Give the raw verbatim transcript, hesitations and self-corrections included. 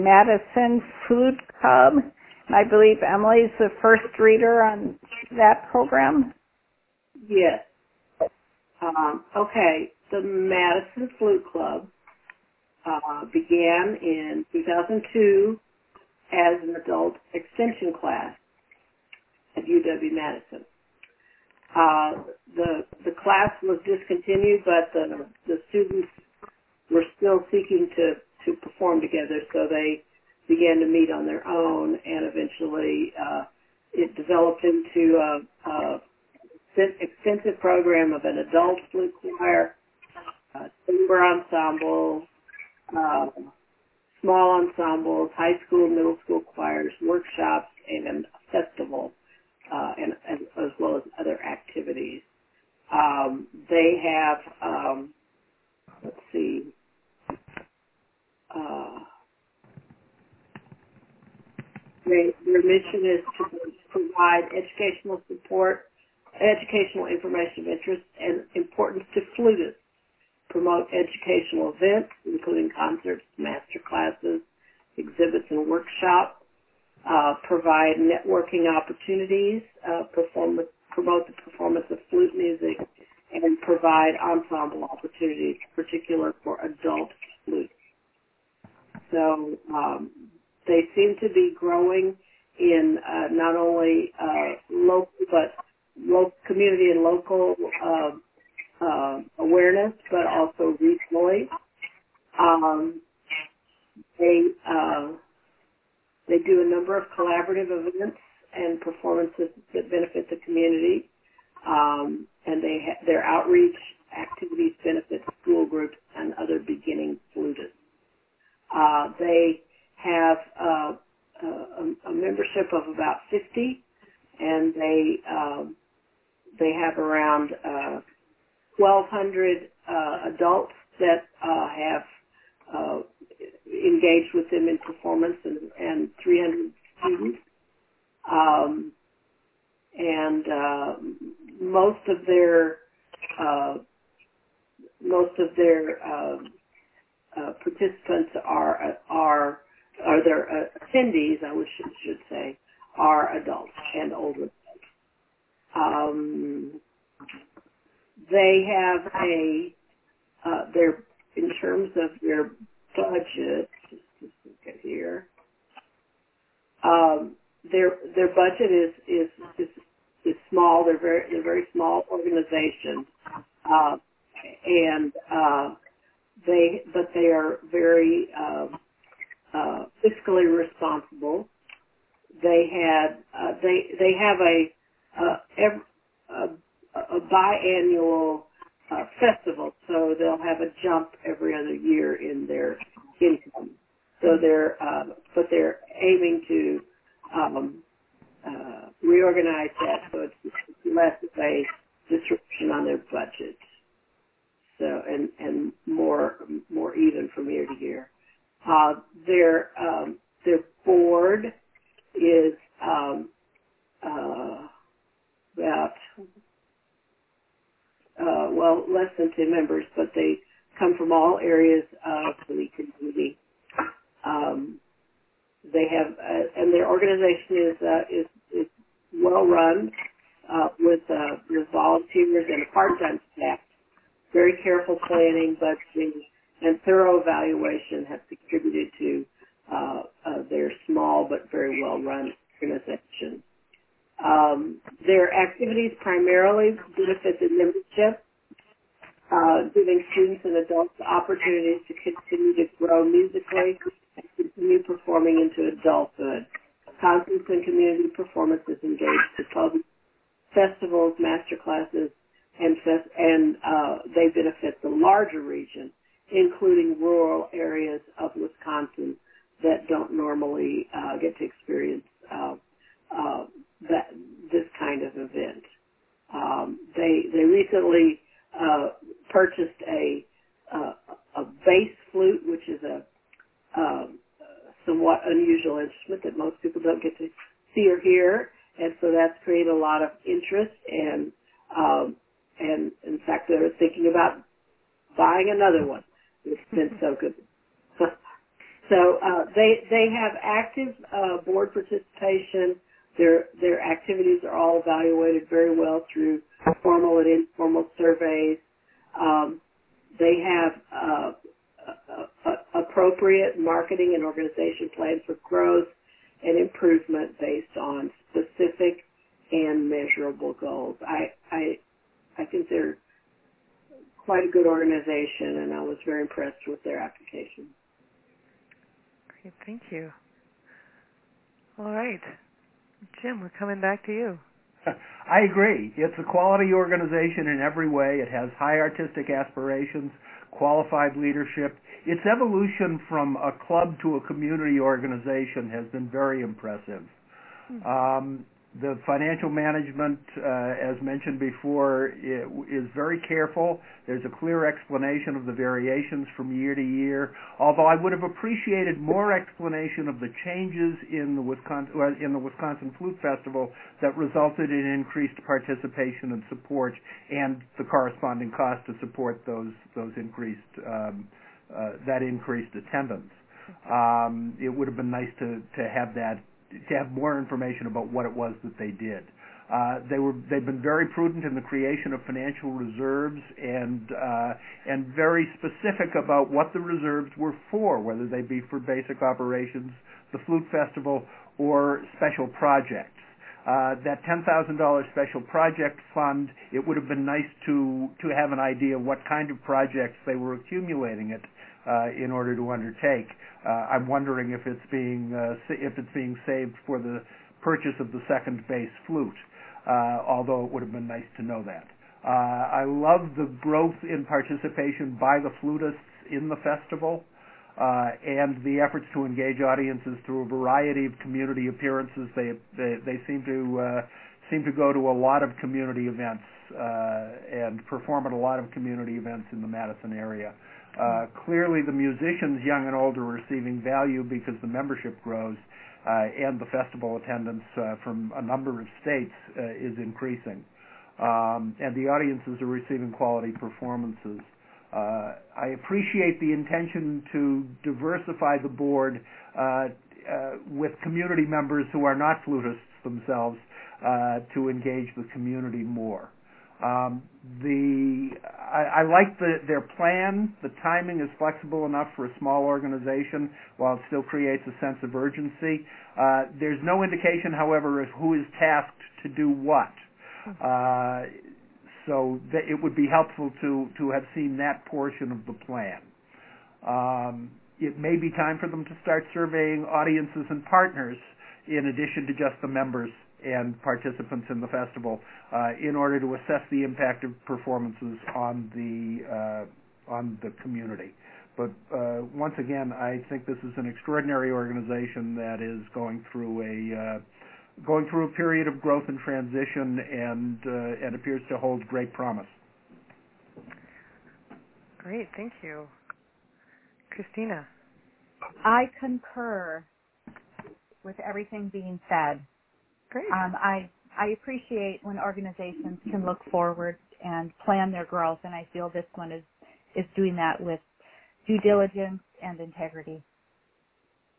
Madison Food Club. I believe Emily's the first reader on that program. Yes. Um, okay. The Madison Flute Club uh, began in two thousand two as an adult extension class at U W-Madison. Uh, the the class was discontinued, but the the students were still seeking to to perform together, so they began to meet on their own, and eventually uh, it developed into a, a extensive program of an adult flute choir, uh, chamber ensemble, uh, small ensembles, high school, middle school choirs, workshops, and a festival, uh, and, and as well as other activities. Um, they have, um, let's see, uh, they, their mission is to provide educational support, educational information of interest and importance to flutists, promote educational events, including concerts, master classes, exhibits, and workshops, uh, provide networking opportunities, uh, perform, promote the performance of flute music, and provide ensemble opportunities, particular for adult flute. So um, they seem to be growing in uh, not only uh, local, but local community and local uh, uh, awareness, but also regionally. Um, they uh, they do a number of collaborative events and performances that benefit the community, um, and they ha- their outreach activities benefit school groups and other beginning flutists. Uh, they have uh, a, a membership of about fifty, and they um, they have around uh, twelve hundred uh, adults that uh, have uh, engaged with them in performance, and, and three hundred students. Um, and uh, most of their uh, most of their uh, uh, participants are are are their uh, attendees, I wish should say, are adults and older. Um, they have a uh, their in terms of their budget. Just a second here. Um, their their budget is is is is small. They're very they're a very small organization, uh, and uh, they but they are very um, uh, fiscally responsible. They had uh, they they have a uh, ev- a, a biannual uh, festival, so they'll have a jump every other year in their income. So they're uh, but they're aiming to um, uh, reorganize that so it's less of a disruption on their budget. So and and more more even from year to year. Uh, their um, their board is um, uh, about uh, well less than ten members, but they come from all areas of the community. Um, they have uh, and their organization is uh, is is well run uh, with uh, with volunteers and a part-time staff. Very careful planning, budgeting, and thorough evaluation have contributed to uh, uh, their small but very well-run organization. Um, their activities primarily benefit the membership, uh, giving students and adults opportunities to continue to grow musically and continue performing into adulthood. Concerts and community performances engage the public, festivals, master classes, and, fest- and uh, they benefit the larger region, including rural areas of Wisconsin that don't normally uh, get to experience uh, uh, that this kind of event. Um, they they recently uh, purchased a uh, a bass flute, which is a um, somewhat unusual instrument that most people don't get to see or hear, and so that's created a lot of interest. And um, and in fact, they're thinking about buying another one. It's been so good. So uh, they they have active uh, board participation. Their their activities are all evaluated very well through formal and informal surveys. Um, they have uh, a, a, appropriate marketing and organization plans for growth and improvement based on specific and measurable goals. I I I think they're quite a good organization, and I was very impressed with their application. Great, thank you. All right. Jim, we're coming back to you. I agree. It's a quality organization in every way. It has high artistic aspirations, qualified leadership. Its evolution from a club to a community organization has been very impressive. Hmm. Um, the financial management, uh, as mentioned before, is very careful. There's a clear explanation of the variations from year to year, although I would have appreciated more explanation of the changes in the Wisconsin, in the Wisconsin Flute Festival that resulted in increased participation and support and the corresponding cost to support those, those increased, um, uh, that increased attendance. Um, it would have been nice to, to have that to have more information about what it was that they did. Uh, they were they've been very prudent in the creation of financial reserves and uh, and very specific about what the reserves were for, whether they be for basic operations, the Flute Festival, or special projects. Uh, that ten thousand dollars special project fund, it would have been nice to to have an idea what kind of projects they were accumulating it uh, in order to undertake. Uh, I'm wondering if it's being uh, if it's being saved for the purchase of the second bass flute, uh, although it would have been nice to know that. Uh, I love the growth in participation by the flutists in the festival uh, and the efforts to engage audiences through a variety of community appearances. They they, they seem to uh, seem to go to a lot of community events uh, and perform at a lot of community events in the Madison area. Uh, clearly, the musicians, young and old, are receiving value because the membership grows, uh, and the festival attendance uh, from a number of states uh, is increasing. Um, and the audiences are receiving quality performances. Uh, I appreciate the intention to diversify the board uh, uh, with community members who are not flutists themselves uh, to engage the community more. Um, the I, I like the, their plan. The timing is flexible enough for a small organization, while it still creates a sense of urgency. Uh, there's no indication, however, of who is tasked to do what. Uh, so that it would be helpful to to have seen that portion of the plan. Um, it may be time for them to start surveying audiences and partners in addition to just the members and participants in the festival uh, in order to assess the impact of performances on the uh, on the community. But uh, once again, I think this is an extraordinary organization that is going through a uh, going through a period of growth and transition, and uh, and appears to hold great promise. Great, thank you, Christina. I concur with everything being said. Great. Um, I I appreciate when organizations can look forward and plan their growth, and I feel this one is is doing that with due diligence and integrity.